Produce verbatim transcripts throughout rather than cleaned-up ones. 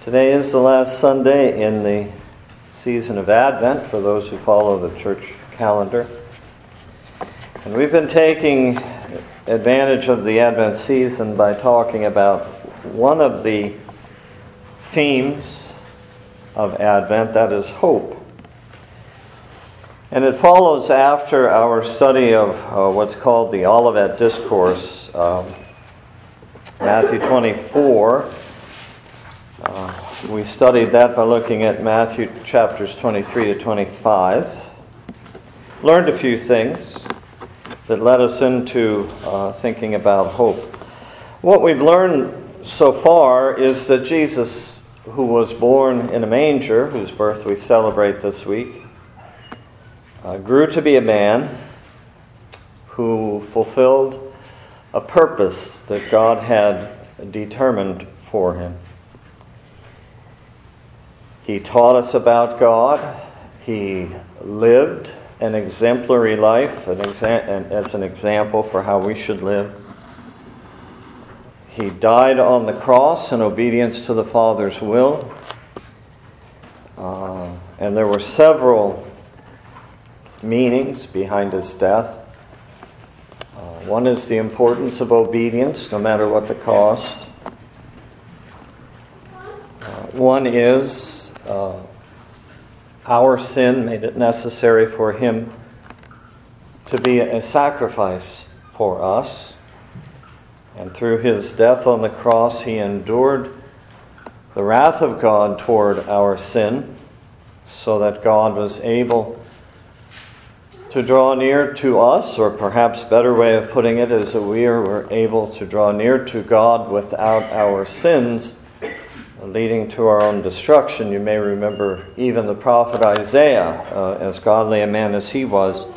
Today is the last Sunday in the season of Advent for those who follow the church calendar. And we've been taking advantage of the Advent season by talking about one of the themes of Advent, that is hope. And it follows after our study of uh, what's called the Olivet Discourse, um, Matthew twenty-four. Uh, we studied that by looking at Matthew chapters twenty-three to twenty-five. Learned a few things that led us into uh, thinking about hope. What we've learned so far is that Jesus, who was born in a manger, whose birth we celebrate this week, uh, grew to be a man who fulfilled a purpose that God had determined for him. He taught us about God. He lived an exemplary life an exa- as an example for how we should live. He died on the cross in obedience to the Father's will. Uh, and there were several meanings behind his death. Uh, one is the importance of obedience, no matter what the cost. Uh, one is Uh, our sin made it necessary for him to be a sacrifice for us. And through his death on the cross, he endured the wrath of God toward our sin, so that God was able to draw near to us, or perhaps a better way of putting it is that we were able to draw near to God without our sins leading to our own destruction. You may remember even the prophet Isaiah, uh, as godly a man as he was,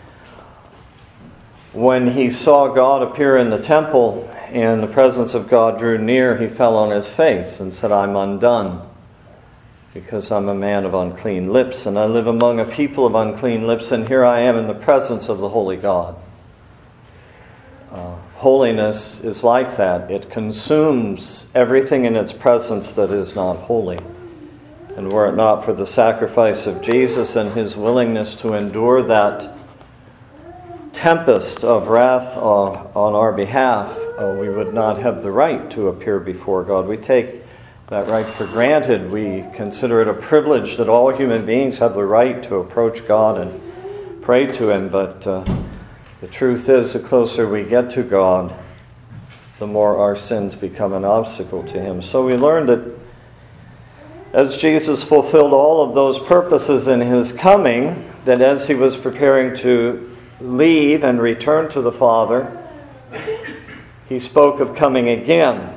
when he saw God appear in the temple and the presence of God drew near, he fell on his face and said, "I'm undone, because I'm a man of unclean lips, and I live among a people of unclean lips, and here I am in the presence of the holy God." Uh, holiness is like that. It consumes everything in its presence that is not holy. And were it not for the sacrifice of Jesus and his willingness to endure that tempest of wrath uh, on our behalf, uh, we would not have the right to appear before God. We take that right for granted. We consider it a privilege that all human beings have the right to approach God and pray to him, but uh, the truth is, the closer we get to God, the more our sins become an obstacle to him. So we learned that as Jesus fulfilled all of those purposes in his coming, that as he was preparing to leave and return to the Father, he spoke of coming again.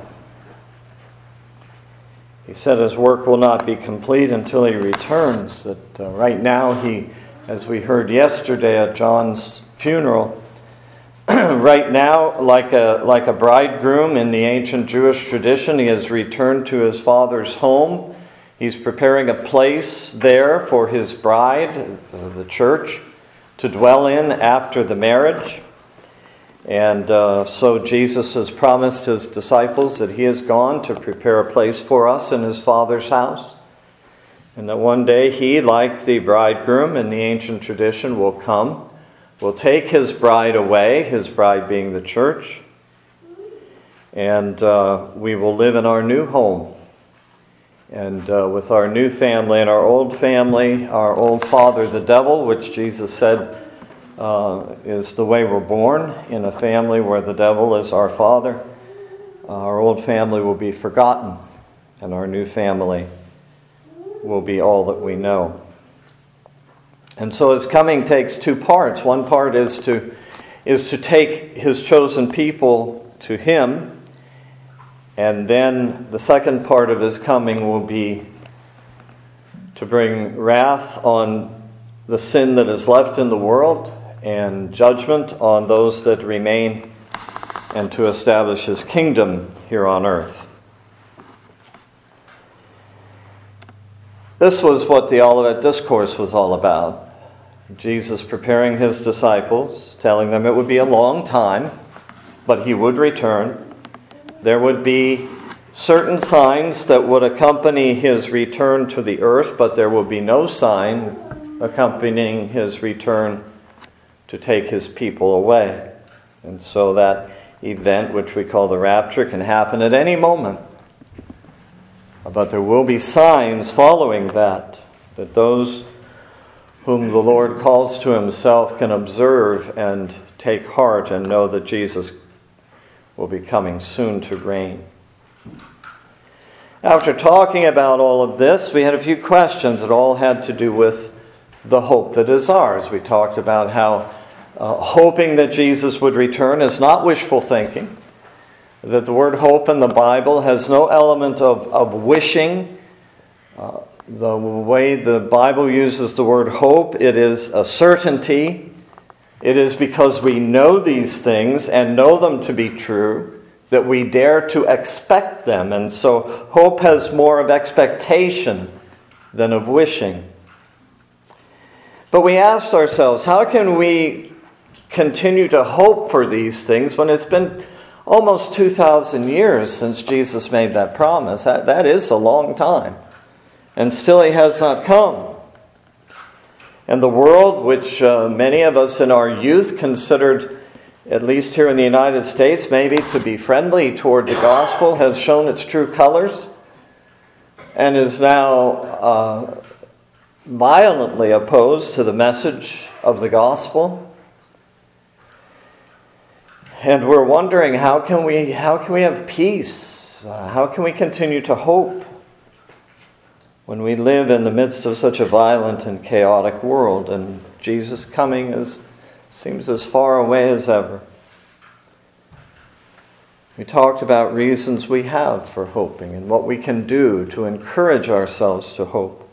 He said his work will not be complete until he returns. That uh, right now he, as we heard yesterday at John's funeral, right now, like a like a bridegroom in the ancient Jewish tradition, he has returned to his father's home. He's preparing a place there for his bride, the church, to dwell in after the marriage. And uh, so Jesus has promised his disciples that he has gone to prepare a place for us in his Father's house. And that one day he, like the bridegroom in the ancient tradition, will come, will take his bride away, his bride being the church, and uh, we will live in our new home. And uh, with our new family and our old family, our old father, the devil, which Jesus said uh, is the way we're born, in a family where the devil is our father, uh, our old family will be forgotten, and our new family will be all that we know. And so his coming takes two parts. One part is to is to take his chosen people to him, and then the second part of his coming will be to bring wrath on the sin that is left in the world and judgment on those that remain, and to establish his kingdom here on earth. This was what the Olivet Discourse was all about. Jesus preparing his disciples, telling them it would be a long time, but he would return. There would be certain signs that would accompany his return to the earth, but there will be no sign accompanying his return to take his people away. And so that event, which we call the rapture, can happen at any moment. But there will be signs following that, that those whom the Lord calls to himself can observe and take heart and know that Jesus will be coming soon to reign. After talking about all of this, we had a few questions that all had to do with the hope that is ours. We talked about how uh, hoping that Jesus would return is not wishful thinking, that the word hope in the Bible has no element of, of wishing. Uh, the way the Bible uses the word hope, it is a certainty. It is because we know these things and know them to be true that we dare to expect them. And so hope has more of expectation than of wishing. But we asked ourselves, how can we continue to hope for these things when it's been almost two thousand years since Jesus made that promise? That, that is a long time. And still he has not come. And the world, which uh, many of us in our youth considered, at least here in the United States, maybe to be friendly toward the gospel, has shown its true colors and is now uh, violently opposed to the message of the gospel. And we're wondering, how can we how can we have peace? Uh, how can we continue to hope when we live in the midst of such a violent and chaotic world, and Jesus' coming is seems as far away as ever? We talked about reasons we have for hoping and what we can do to encourage ourselves to hope.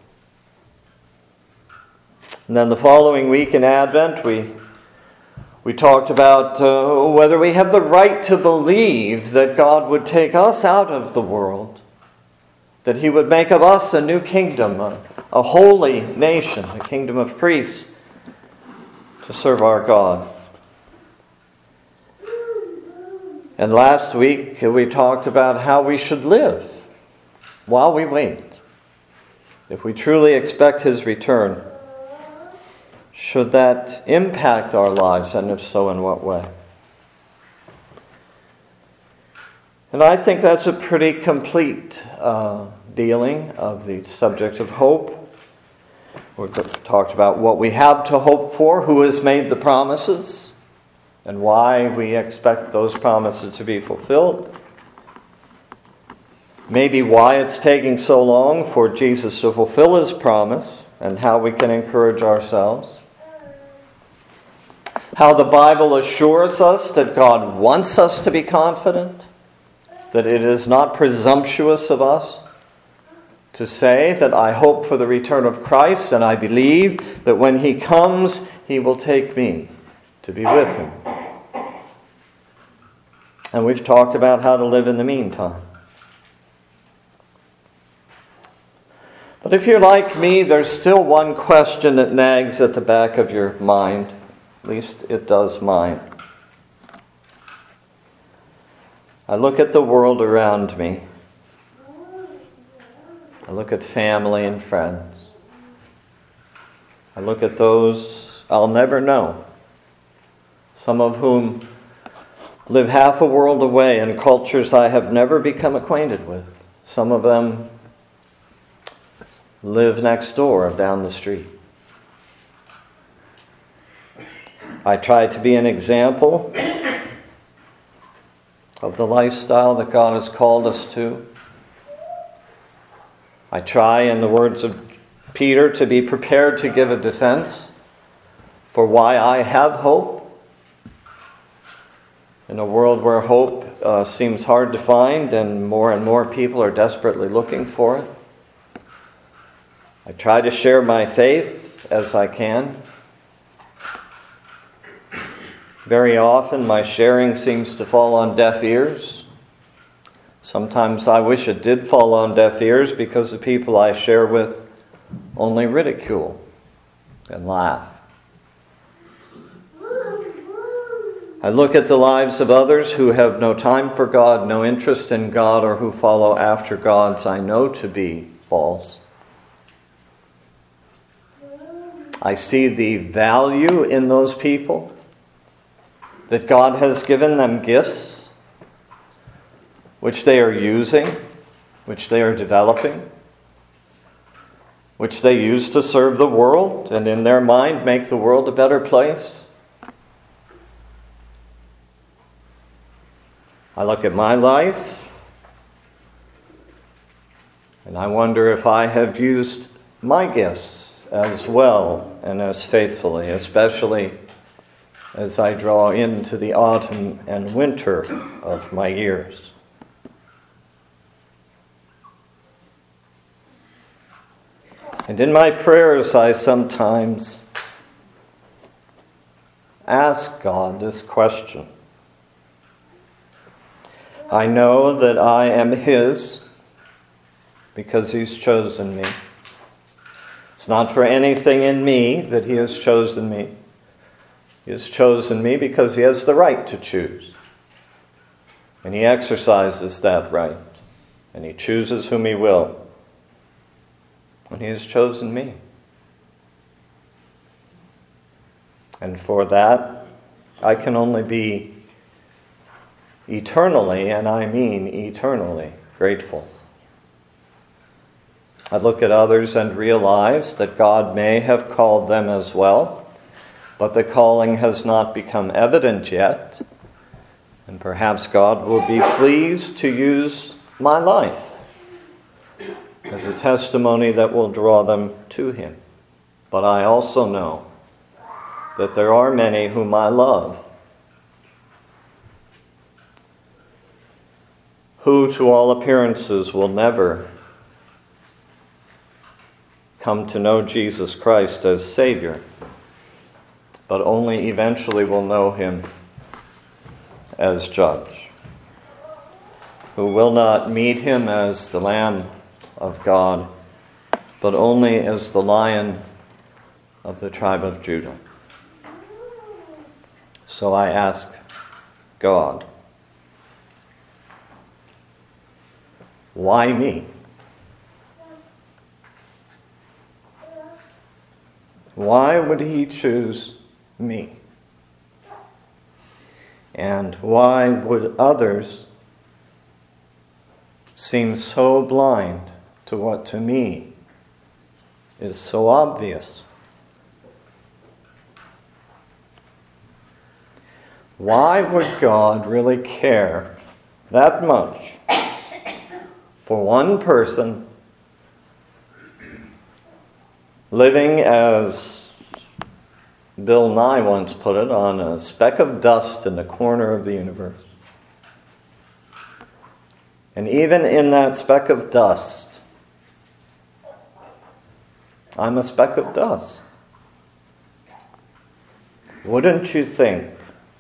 And then the following week in Advent, we we talked about uh, whether we have the right to believe that God would take us out of the world, that he would make of us a new kingdom, a, a holy nation, a kingdom of priests to serve our God. And last week we talked about how we should live while we wait. If we truly expect his return, should that impact our lives, and if so, in what way? And I think that's a pretty complete uh, dealing of the subject of hope. We talked about what we have to hope for, who has made the promises, and why we expect those promises to be fulfilled. Maybe why it's taking so long for Jesus to fulfill his promise, and how we can encourage ourselves. How the Bible assures us that God wants us to be confident, that it is not presumptuous of us to say that I hope for the return of Christ, and I believe that when he comes, he will take me to be with him. And we've talked about how to live in the meantime. But if you're like me, there's still one question that nags at the back of your mind. At least it does mine. I look at the world around me. I look at family and friends. I look at those I'll never know, some of whom live half a world away in cultures I have never become acquainted with. Some of them live next door or down the street. I try to be an example of the lifestyle that God has called us to. I try, in the words of Peter, to be prepared to give a defense for why I have hope. In a world where hope uh, seems hard to find and more and more people are desperately looking for it. I try to share my faith as I can. Very often my sharing seems to fall on deaf ears. Sometimes I wish it did fall on deaf ears because the people I share with only ridicule and laugh. I look at the lives of others who have no time for God, no interest in God, or who follow after gods I know to be false. I see the value in those people, that God has given them gifts, which they are using, which they are developing, which they use to serve the world, and in their mind make the world a better place. I look at my life, and I wonder if I have used my gifts as well and as faithfully, especially as I draw into the autumn and winter of my years. And in my prayers, I sometimes ask God this question. I know that I am His because He's chosen me. It's not for anything in me that He has chosen me. He has chosen me because He has the right to choose. And He exercises that right. And He chooses whom He will. And He has chosen me. And for that, I can only be eternally, and I mean eternally, grateful. I look at others and realize that God may have called them as well, but the calling has not become evident yet, and perhaps God will be pleased to use my life as a testimony that will draw them to Him. But I also know that there are many whom I love, who to all appearances will never come to know Jesus Christ as Savior, but only eventually will know Him as Judge, who will not meet Him as the Lamb of God, but only as the Lion of the tribe of Judah. So I ask God, why me? Why would He choose me? And why would others seem so blind to what to me is so obvious? Why would God really care that much for one person living, as Bill Nye once put it, on a speck of dust in the corner of the universe? And even in that speck of dust, I'm a speck of dust. Wouldn't you think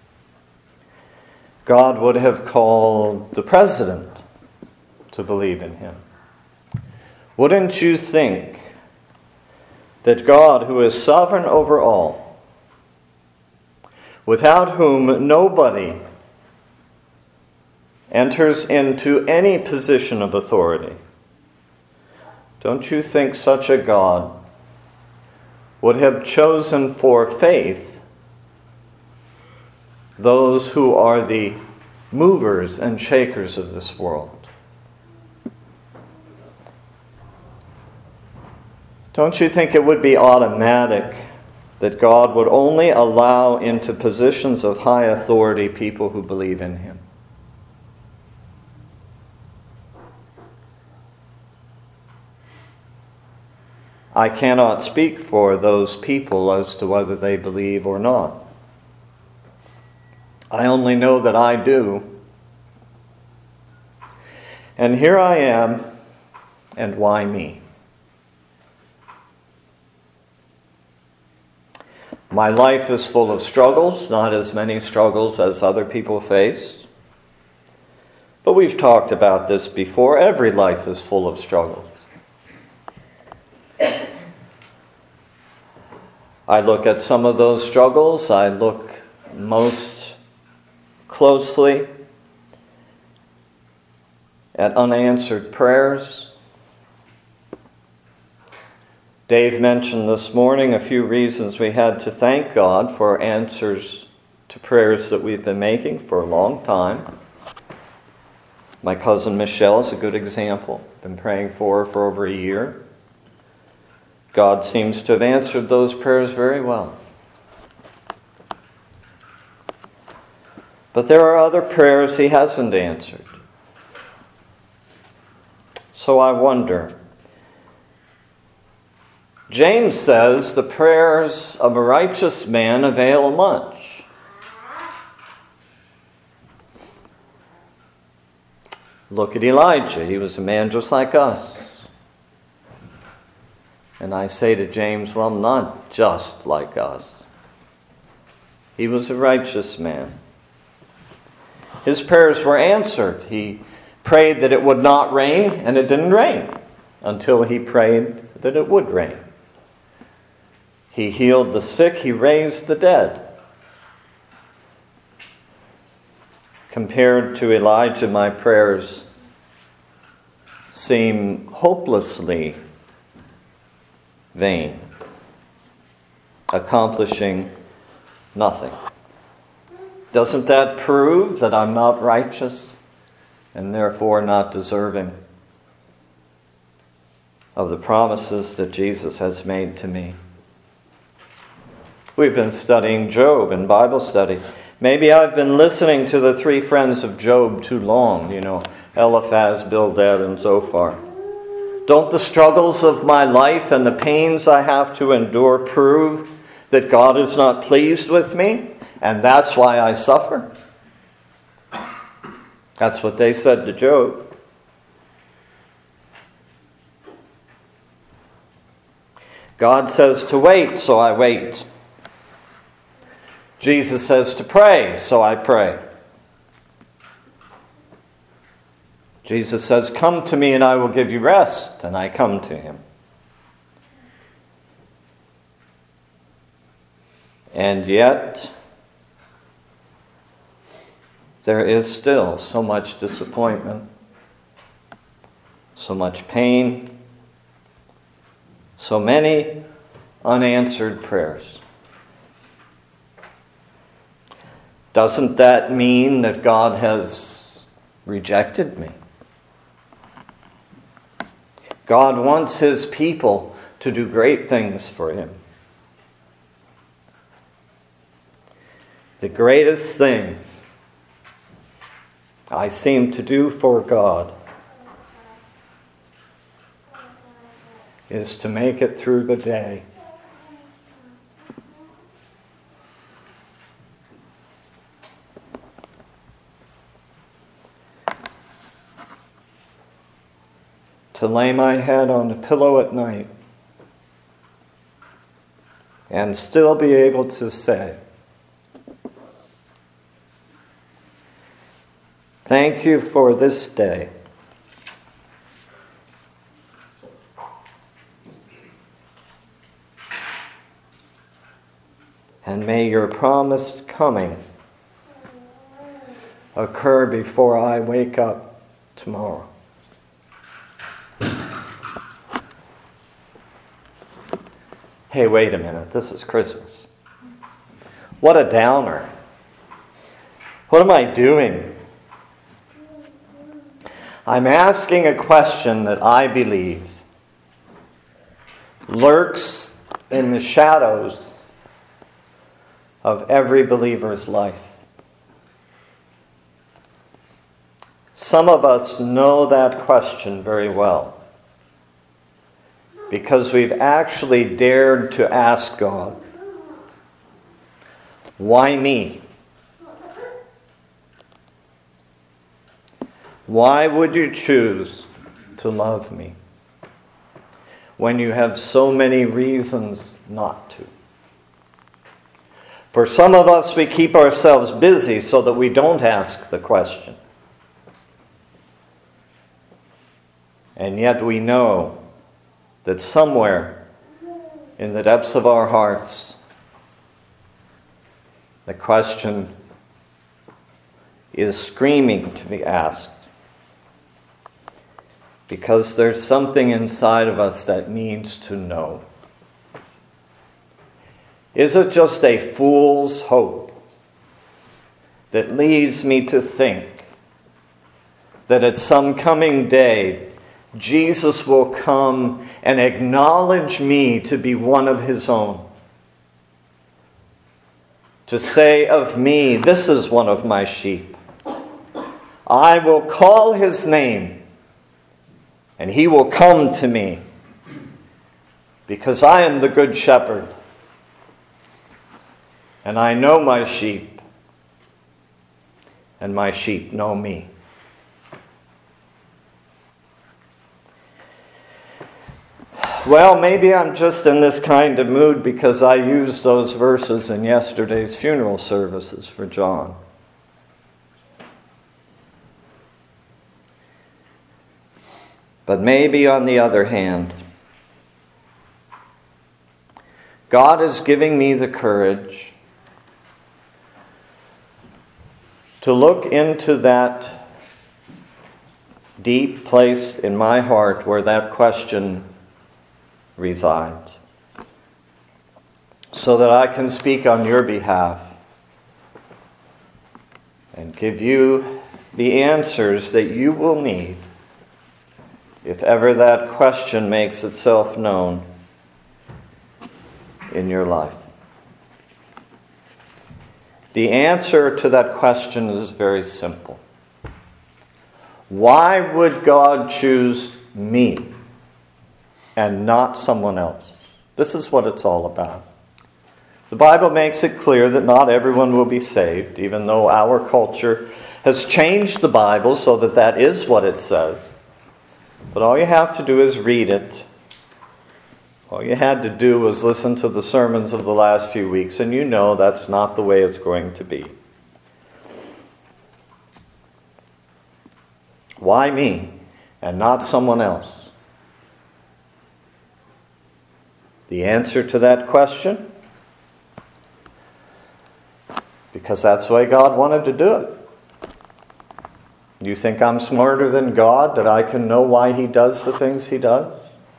God would have called the president to believe in Him? Wouldn't you think that God, who is sovereign over all, without whom nobody enters into any position of authority, don't you think such a God would have chosen for faith those who are the movers and shakers of this world? Don't you think it would be automatic that God would only allow into positions of high authority people who believe in Him? I cannot speak for those people as to whether they believe or not. I only know that I do. And here I am, and why me? My life is full of struggles, not as many struggles as other people face. But we've talked about this before. Every life is full of struggles. I look at some of those struggles. I look most closely at unanswered prayers. Dave mentioned this morning a few reasons we had to thank God for answers to prayers that we've been making for a long time. My cousin Michelle is a good example. Been praying for her for over a year. God seems to have answered those prayers very well. But there are other prayers He hasn't answered. So I wonder. James says the prayers of a righteous man avail much. Look at Elijah. He was a man just like us. And I say to James, well, not just like us. He was a righteous man. His prayers were answered. He prayed that it would not rain, and it didn't rain until he prayed that it would rain. He healed the sick. He raised the dead. Compared to Elijah, my prayers seem hopelessly vain, accomplishing nothing. Doesn't that prove that I'm not righteous and therefore not deserving of the promises that Jesus has made to me? We've been studying Job in Bible study. Maybe I've been listening to the three friends of Job too long, you know, Eliphaz, Bildad, and Zophar. Don't the struggles of my life and the pains I have to endure prove that God is not pleased with me, and that's why I suffer? That's what they said to Job. God says to wait, so I wait. Jesus says to pray, so I pray. Jesus says, come to me and I will give you rest, and I come to Him. And yet, there is still so much disappointment, so much pain, so many unanswered prayers. Doesn't that mean that God has rejected me? God wants His people to do great things for Him. The greatest thing I seem to do for God is to make it through the day. To lay my head on a pillow at night and still be able to say, thank you for this day. And may your promised coming occur before I wake up tomorrow. Hey, wait a minute. This is Christmas. What a downer. What am I doing? I'm asking a question that I believe lurks in the shadows of every believer's life. Some of us know that question very well because we've actually dared to ask God, why me? Why would you choose to love me when you have so many reasons not to? For some of us, we keep ourselves busy so that we don't ask the question. And yet we know that somewhere in the depths of our hearts, the question is screaming to be asked. Because there's something inside of us that needs to know. Is it just a fool's hope that leads me to think that at some coming day, Jesus will come and acknowledge me to be one of his own? To say of me, this is one of my sheep. I will call his name, and he will come to me, because I am the good shepherd, and I know my sheep, and my sheep know me. Well, maybe I'm just in this kind of mood because I used those verses in yesterday's funeral services for John. But maybe on the other hand, God is giving me the courage to look into that deep place in my heart where that question resides, so that I can speak on your behalf and give you the answers that you will need if ever that question makes itself known in your life. The answer to that question is very simple. Why would God choose me and not someone else? This is what it's all about. The Bible makes it clear that not everyone will be saved, even though our culture has changed the Bible so that that is what it says. But all you have to do is read it. All you had to do was listen to the sermons of the last few weeks, and you know that's not the way it's going to be. Why me and not someone else? The answer to that question? Because that's the way God wanted to do it. You think I'm smarter than God, that I can know why he does the things he does?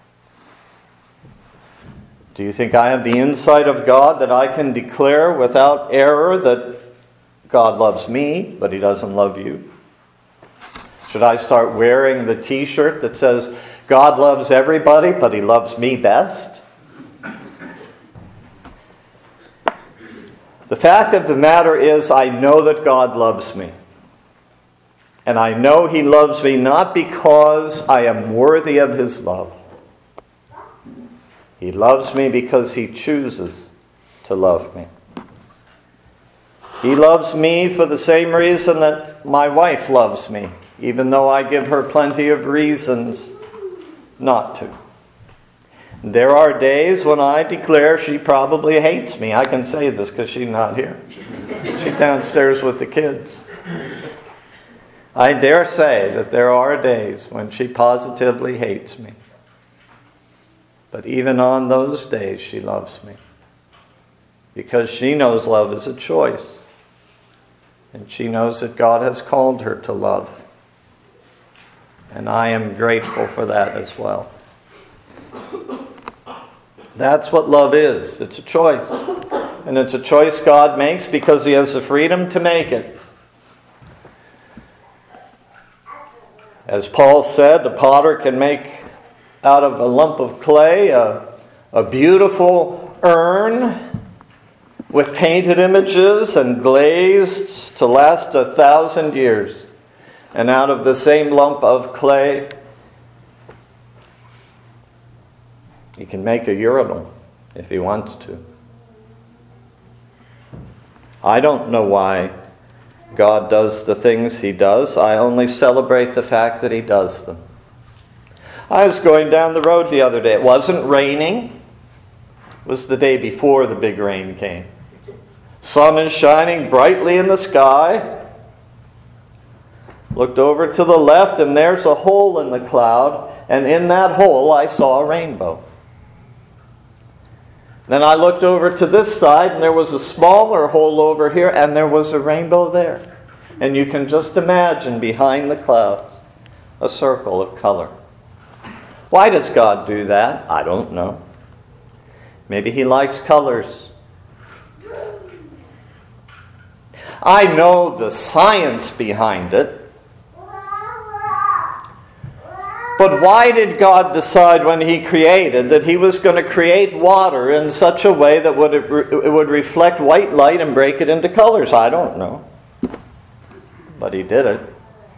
Do you think I have the insight of God that I can declare without error that God loves me, but he doesn't love you? Should I start wearing the t-shirt that says, God loves everybody, but he loves me best? The fact of the matter is, I know that God loves me. And I know he loves me not because I am worthy of his love. He loves me because he chooses to love me. He loves me for the same reason that my wife loves me, even though I give her plenty of reasons not to. There are days when I declare she probably hates me. I can say this because she's not here. She's downstairs with the kids. I dare say that there are days when she positively hates me. But even on those days, she loves me. Because she knows love is a choice. And she knows that God has called her to love. And I am grateful for that as well. That's what love is. It's a choice. And it's a choice God makes because he has the freedom to make it. As Paul said, the potter can make out of a lump of clay a, a beautiful urn with painted images and glazed to last a thousand years. And out of the same lump of clay, he can make a urinal if he wants to. I don't know why God does the things he does. I only celebrate the fact that he does them. I was going down the road the other day. It wasn't raining. It was the day before the big rain came. Sun is shining brightly in the sky. Looked over to the left, and there's a hole in the cloud. And in that hole, I saw a rainbow. Then I looked over to this side, and there was a smaller hole over here, and there was a rainbow there. And you can just imagine behind the clouds a circle of color. Why does God do that? I don't know. Maybe He likes colors. I know the science behind it. But why did God decide when He created that He was going to create water in such a way that would it would reflect white light and break it into colors? I don't know. But He did it.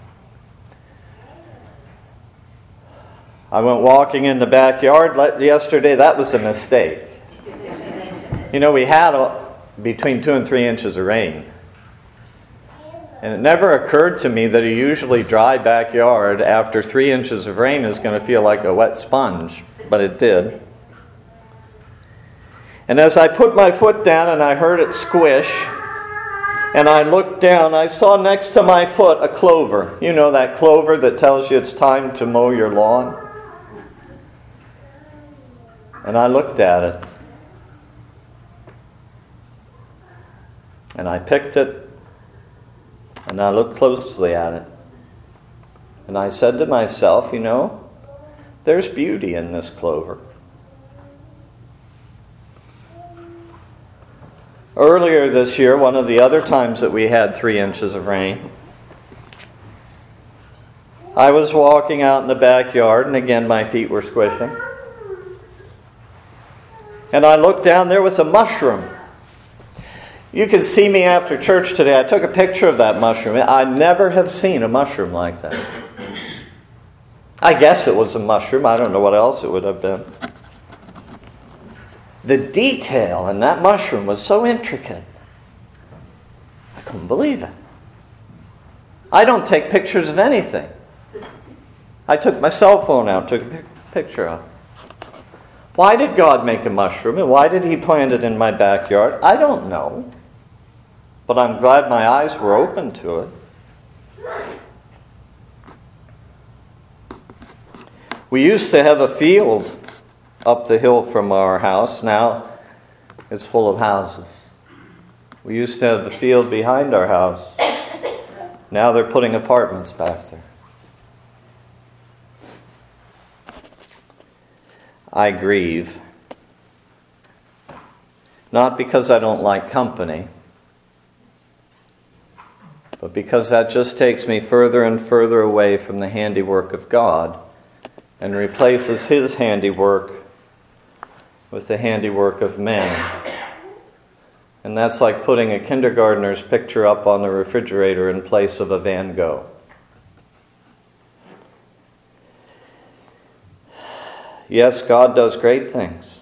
I went walking in the backyard yesterday. That was a mistake. You know, we had a, between two and three inches of rain. And it never occurred to me that a usually dry backyard after three inches of rain is going to feel like a wet sponge. But it did. And as I put my foot down and I heard it squish, and I looked down, I saw next to my foot a clover. You know that clover that tells you it's time to mow your lawn? And I looked at it. And I picked it. And I looked closely at it. And I said to myself, you know, there's beauty in this clover. Earlier this year, one of the other times that we had three inches of rain, I was walking out in the backyard, and again my feet were squishing. And I looked down, there was a mushroom. You can see me after church today. I took a picture of that mushroom. I never have seen a mushroom like that. I guess it was a mushroom. I don't know what else it would have been. The detail in that mushroom was so intricate. I couldn't believe it. I don't take pictures of anything. I took my cell phone out, took a picture of it. Why did God make a mushroom, and why did He plant it in my backyard? I don't know. But I'm glad my eyes were open to it. We used to have a field up the hill from our house. Now it's full of houses. We used to have the field behind our house. Now they're putting apartments back there. I grieve. Not because I don't like company, but because that just takes me further and further away from the handiwork of God and replaces His handiwork with the handiwork of men. And that's like putting a kindergartner's picture up on the refrigerator in place of a Van Gogh. Yes, God does great things.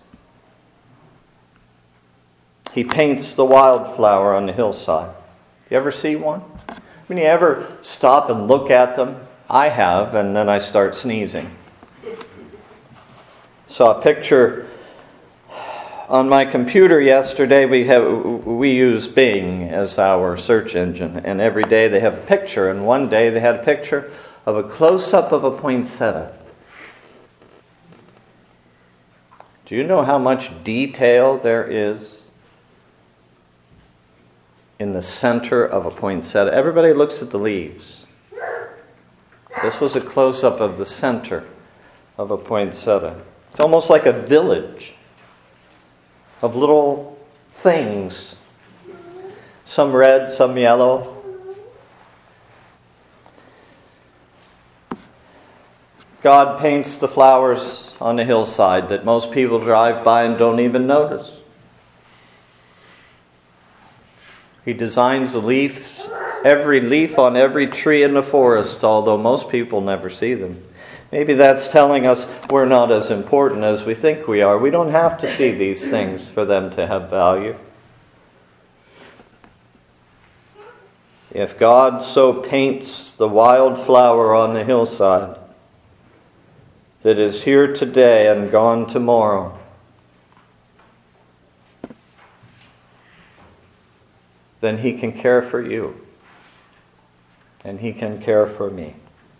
He paints the wildflower on the hillside. You ever see one? I mean, you ever stop and look at them? I have, and then I start sneezing. Saw a picture on my computer yesterday. We have we use Bing as our search engine, and every day they have a picture. And one day they had a picture of a close-up of a poinsettia. Do you know how much detail there is in the center of a poinsettia? Everybody looks at the leaves. This was a close-up of the center of a poinsettia. It's almost like a village of little things. Some red, some yellow. God paints the flowers on the hillside that most people drive by and don't even notice. He designs the leaves, every leaf on every tree in the forest, although most people never see them. Maybe that's telling us we're not as important as we think we are. We don't have to see these things for them to have value. If God so paints the wildflower on the hillside that is here today and gone tomorrow, then He can care for you. And He can care for me.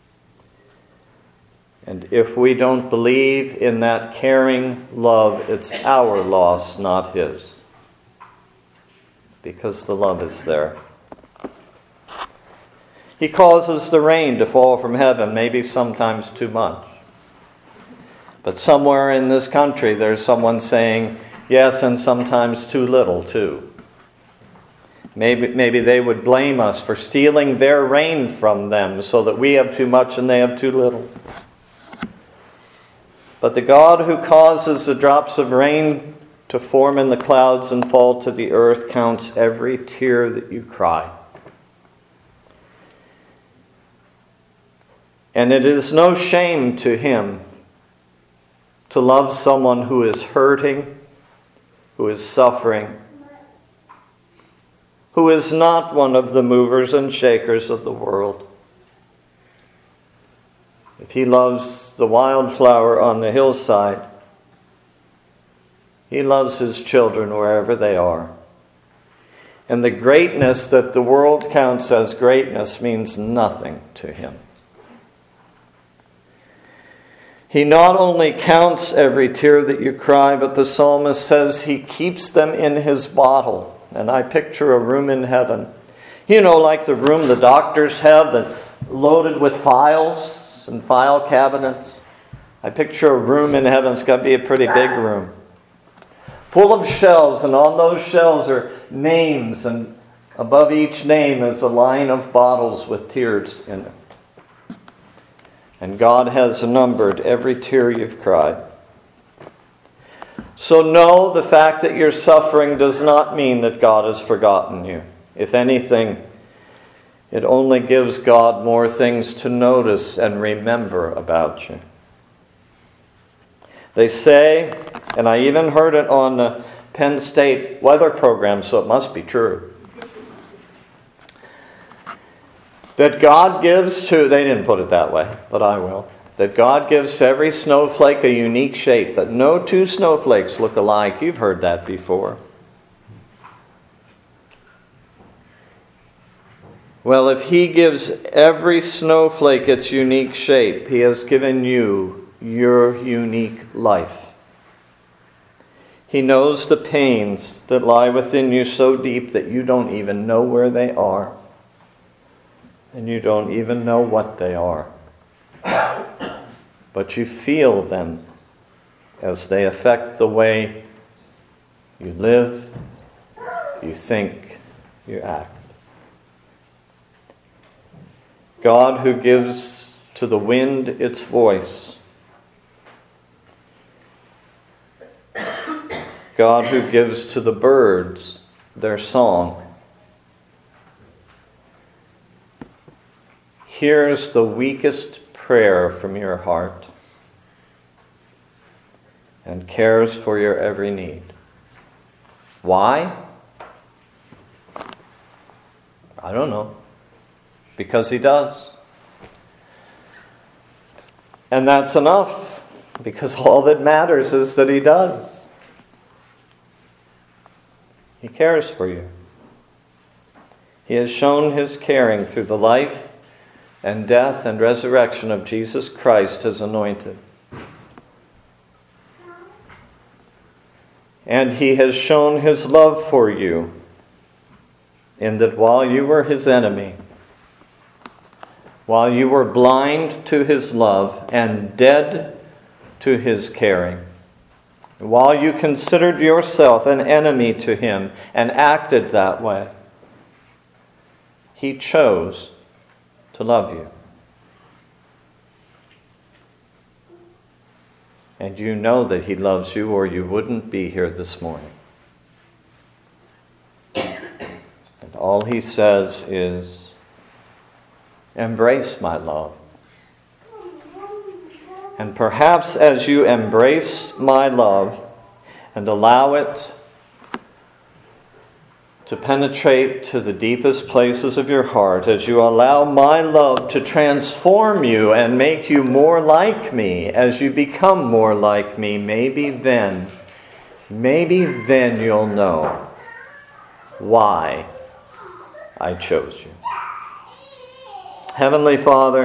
And if we don't believe in that caring love, it's our loss, not His. Because the love is there. He causes the rain to fall from heaven, maybe sometimes too much. But somewhere in this country there's someone saying, yes, and sometimes too little too. Maybe, maybe they would blame us for stealing their rain from them so that we have too much and they have too little. But the God who causes the drops of rain to form in the clouds and fall to the earth counts every tear that you cry. And it is no shame to him to love someone who is hurting, who is suffering, who is not one of the movers and shakers of the world. If he loves the wildflower on the hillside, he loves his children wherever they are. And the greatness that the world counts as greatness means nothing to him. He not only counts every tear that you cry, but the psalmist says he keeps them in his bottle. And I picture a room in heaven. You know, like the room the doctors have, that loaded with files and file cabinets. I picture a room in heaven. It's got to be a pretty big room. Full of shelves, and on those shelves are names, and above each name is a line of bottles with tears in it. And God has numbered every tear you've cried. So no, the fact that you're suffering does not mean that God has forgotten you. If anything, it only gives God more things to notice and remember about you. They say, and I even heard it on the Penn State weather program, so it must be true, that God gives to, they didn't put it that way, but I will, that God gives to every snowflake a unique shape, that no two snowflakes look alike. You've heard that before. Well, if he gives every snowflake its unique shape, he has given you your unique life. He knows the pains that lie within you so deep that you don't even know where they are. And you don't even know what they are. But you feel them as they affect the way you live, you think, you act. God who gives to the wind its voice. God who gives to the birds their song. Hears the weakest prayer from your heart and cares for your every need. Why? I don't know. Because he does. And that's enough, because all that matters is that he does. He cares for you. He has shown his caring through the life and death and resurrection of Jesus Christ, his anointed. And he has shown his love for you, in that while you were his enemy, while you were blind to his love and dead to his caring, while you considered yourself an enemy to him and acted that way, he chose to love you. And you know that he loves you, or you wouldn't be here this morning. And all he says is, embrace my love. And perhaps as you embrace my love and allow it to penetrate to the deepest places of your heart, as you allow my love to transform you and make you more like me, as you become more like me, maybe then, maybe then you'll know why I chose you. Heavenly Father,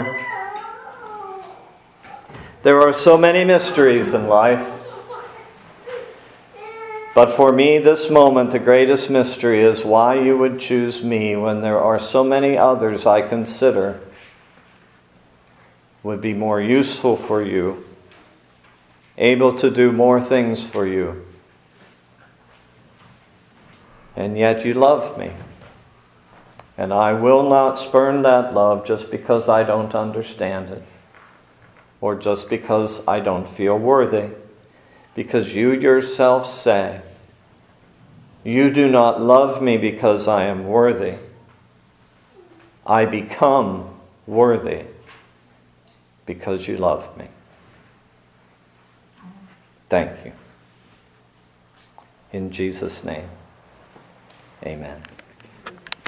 there are so many mysteries in life. But for me, this moment, the greatest mystery is why you would choose me when there are so many others I consider would be more useful for you, able to do more things for you. And yet you love me. And I will not spurn that love just because I don't understand it, or just because I don't feel worthy. Because you yourself say, you do not love me because I am worthy. I become worthy because you love me. Thank you. In Jesus' name, amen.